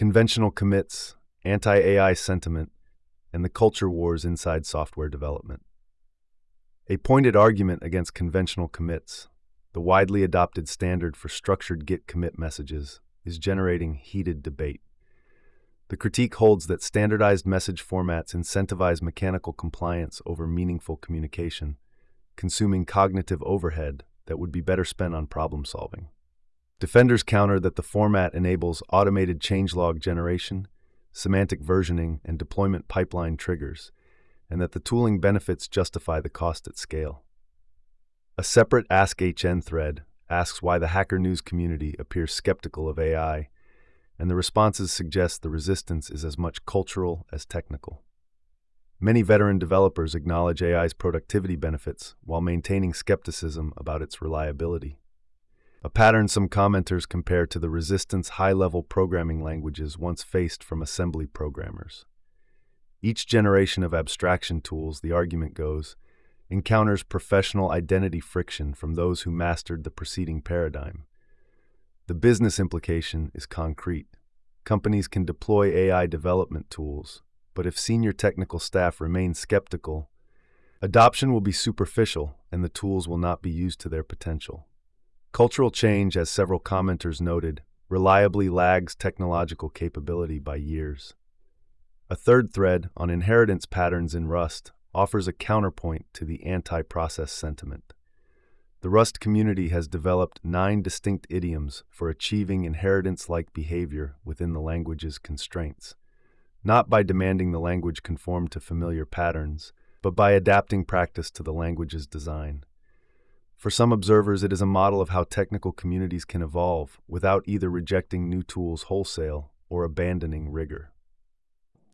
conventional commits, anti-AI sentiment, and the culture wars inside software development. A pointed argument against conventional commits, the widely adopted standard for structured Git commit messages, is generating heated debate. The critique holds that standardized message formats incentivize mechanical compliance over meaningful communication, consuming cognitive overhead that would be better spent on problem solving. Defenders counter that the format enables automated changelog generation, semantic versioning, and deployment pipeline triggers, and that the tooling benefits justify the cost at scale. A separate AskHN thread asks why the Hacker News community appears skeptical of AI, and the responses suggest the resistance is as much cultural as technical. Many veteran developers acknowledge AI's productivity benefits while maintaining skepticism about its reliability. A pattern some commenters compare to the resistance high-level programming languages once faced from assembly programmers. Each generation of abstraction tools, the argument goes, encounters professional identity friction from those who mastered the preceding paradigm. The business implication is concrete. Companies can deploy AI development tools, but if senior technical staff remain skeptical, adoption will be superficial and the tools will not be used to their potential. Cultural change, as several commenters noted, reliably lags technological capability by years. A third thread on inheritance patterns in Rust offers a counterpoint to the anti-process sentiment. The Rust community has developed 9 distinct idioms for achieving inheritance-like behavior within the language's constraints, not by demanding the language conform to familiar patterns, but by adapting practice to the language's design. For some observers, it is a model of how technical communities can evolve without either rejecting new tools wholesale or abandoning rigor.